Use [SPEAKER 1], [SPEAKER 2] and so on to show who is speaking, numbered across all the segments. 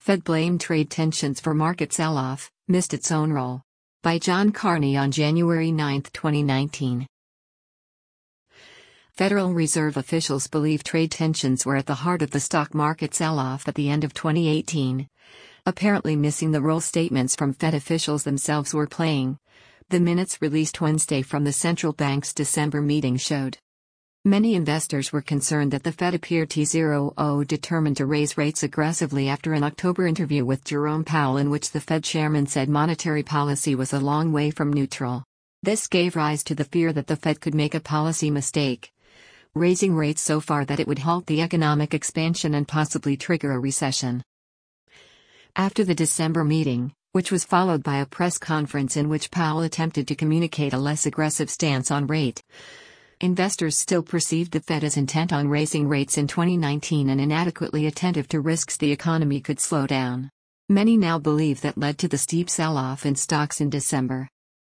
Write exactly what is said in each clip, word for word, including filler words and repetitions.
[SPEAKER 1] Fed blamed trade tensions for market sell-off, missed its own role. By John Carney on January ninth, twenty nineteen. Federal Reserve officials believe trade tensions were at the heart of the stock market sell-off at the end of twenty eighteen, apparently missing the role statements from Fed officials themselves were playing. The minutes released Wednesday from the central bank's December meeting showed. Many investors were concerned that the Fed appeared to determined to raise rates aggressively after an October interview with Jerome Powell in which the Fed chairman said monetary policy was a long way from neutral. This gave rise to the fear that the Fed could make a policy mistake, raising rates so far that it would halt the economic expansion and possibly trigger a recession. After the December meeting, which was followed by a press conference in which Powell attempted to communicate a less aggressive stance on rate, investors still perceived the Fed as intent on raising rates in twenty nineteen and inadequately attentive to risks the economy could slow down. Many now believe that led to the steep sell-off in stocks in December.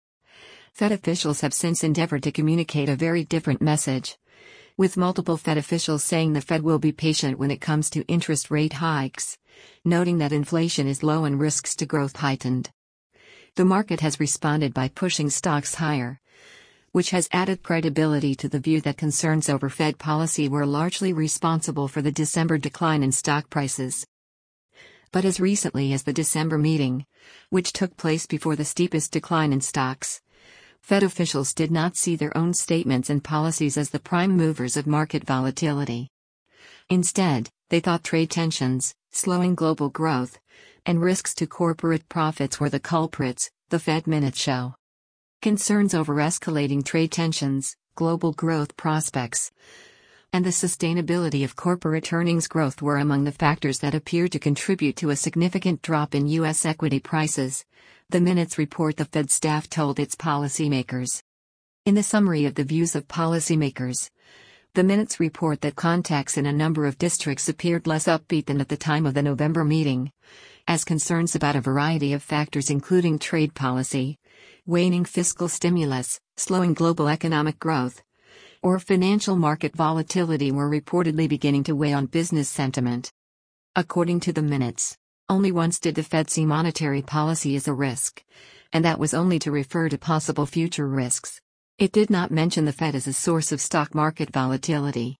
[SPEAKER 1] Fed officials have since endeavored to communicate a very different message, with multiple Fed officials saying the Fed will be patient when it comes to interest rate hikes, noting that inflation is low and risks to growth heightened. The market has responded by pushing stocks higher, which has added credibility to the view that concerns over Fed policy were largely responsible for the December decline in stock prices. But as recently as the December meeting, which took place before the steepest decline in stocks, Fed officials did not see their own statements and policies as the prime movers of market volatility. Instead, they thought trade tensions, slowing global growth, and risks to corporate profits were the culprits, the Fed minutes show. Concerns over escalating trade tensions, global growth prospects, and the sustainability of corporate earnings growth were among the factors that appeared to contribute to a significant drop in U S equity prices, the minutes report the Fed staff told its policymakers. In the summary of the views of policymakers, the minutes report that contacts in a number of districts appeared less upbeat than at the time of the November meeting, as concerns about a variety of factors including trade policy, waning fiscal stimulus, slowing global economic growth, or financial market volatility were reportedly beginning to weigh on business sentiment. According to the minutes, only once did the Fed see monetary policy as a risk, and that was only to refer to possible future risks. It did not mention the Fed as a source of stock market volatility.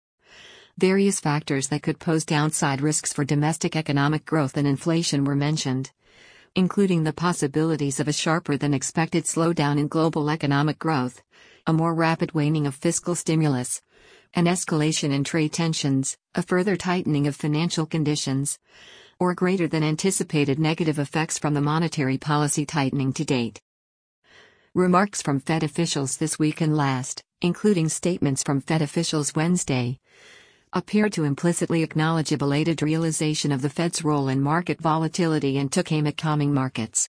[SPEAKER 1] Various factors that could pose downside risks for domestic economic growth and inflation were mentioned, including the possibilities of a sharper than expected slowdown in global economic growth, a more rapid waning of fiscal stimulus, an escalation in trade tensions, a further tightening of financial conditions, or greater than anticipated negative effects from the monetary policy tightening to date. Remarks from Fed officials this week and last, including statements from Fed officials Wednesday, appeared to implicitly acknowledge a belated realization of the Fed's role in market volatility and took aim at calming markets.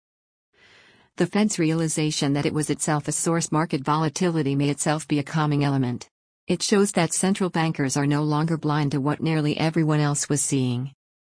[SPEAKER 1] The Fed's realization that it was itself a source market volatility may itself be a calming element. It shows that central bankers are no longer blind to what nearly everyone else was seeing.